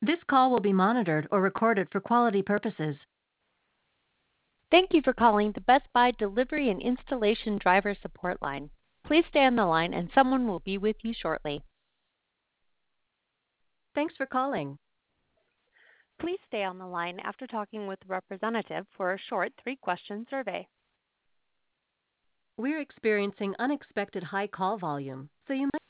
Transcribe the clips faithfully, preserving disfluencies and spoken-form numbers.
This call will be monitored or recorded for quality purposes. Thank you for calling the Best Buy Delivery and Installation Driver Support Line. Please stay on the line and someone will be with you shortly. Thanks for calling. Please stay on the line after talking with the representative for a short three-question survey. We're experiencing unexpected high call volume, so you might.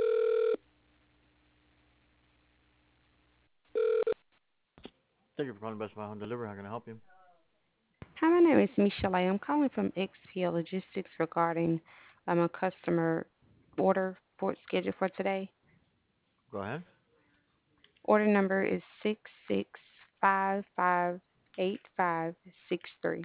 Thank you for calling Best Buy Home Delivery. How can I help you? Hi, my name is Michelle. I'm calling from X P L Logistics regarding um, a customer order for schedule for today. Go ahead. Order number is six six five five eight five six three.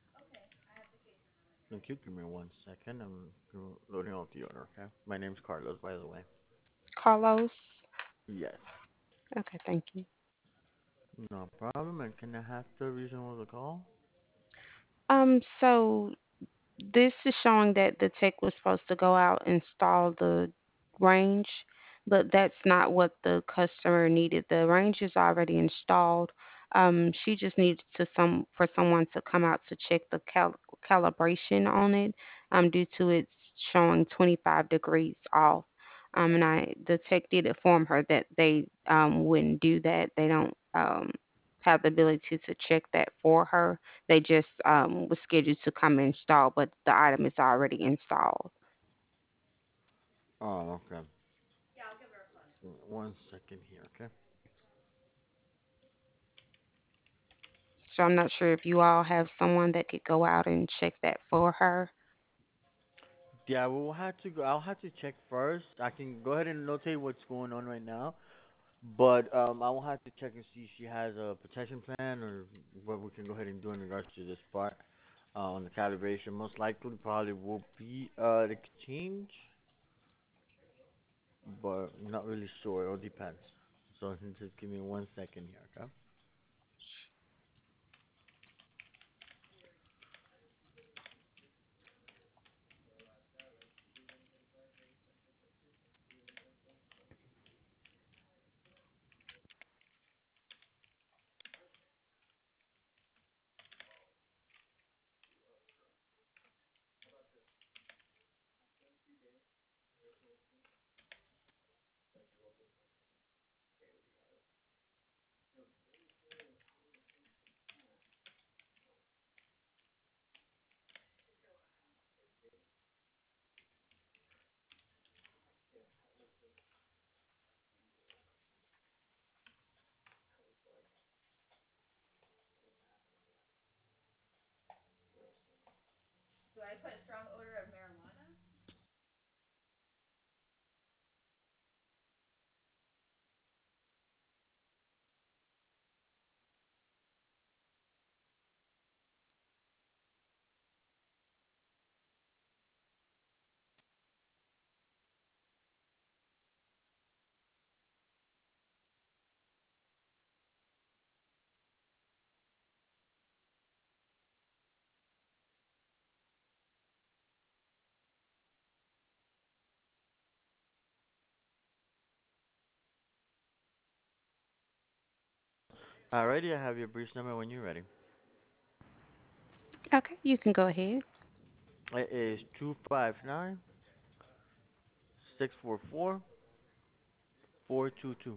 Thank you. Give me one second. I'm lo- loading up the order, okay? My name's Carlos, by the way. Carlos. Yes. Okay, thank you. No problem. And can I have the reason for the call? Um, so this is showing that the tech was supposed to go out and install the range, but that's not what the customer needed. The range is already installed. Um, she just needs to some for someone to come out to check the cal- calibration on it, um, due to it showing twenty-five degrees off. Um, and I the tech did inform her that they um wouldn't do that. They don't um have the ability to check that for her. They just um, was scheduled to come and install, but the item is already installed. Oh, okay. One second here, okay? So I'm not sure if you all have someone that could go out and check that for her. Yeah, we'll have to go. I'll have to check first. I can go ahead and notate what's going on right now, but um, I will have to check and see if she has a protection plan or what we can go ahead and do in regards to this part. Uh, on the calibration, most likely probably will be uh the exchange, but not really sure. It all depends. So just give me one second here, okay? Alrighty, I have your brief number when you're ready. Okay, you can go ahead. It is two five nine six four four four two two.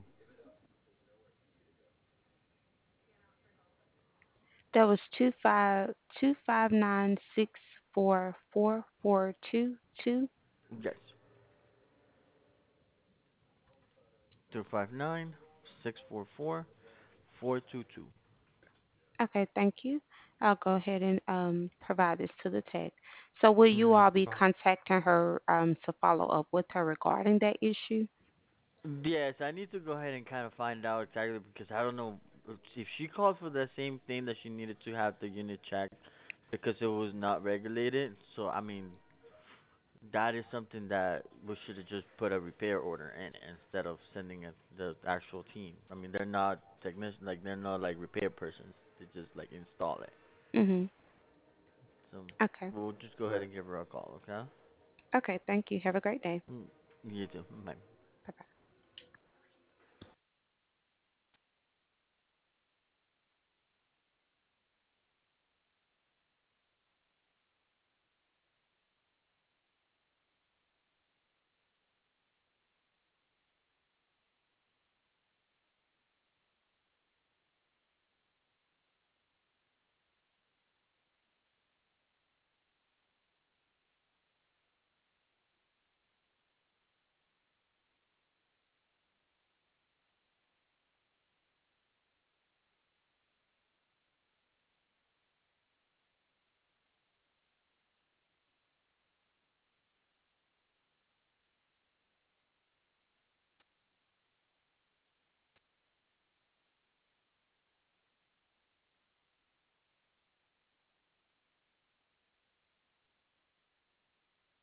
That was two five two five nine six four four four two two. Yes. Two five nine six four four four two two. Okay, thank you. I'll go ahead and um, provide this to the tech. So will you No all be problem. contacting her um, to follow up with her regarding that issue? Yes, I need to go ahead and kind of find out exactly because I don't know if she called for the same thing that she needed to have the unit checked because it was not regulated. So I mean, that is something that we should have just put a repair order in instead of sending it the actual team. I mean, they're not technicians, like they're not like repair persons. They just like install it. Mhm. So Okay. we'll just go ahead and give her a call, okay? Okay, thank you. Have a great day. Mm, you too. Bye.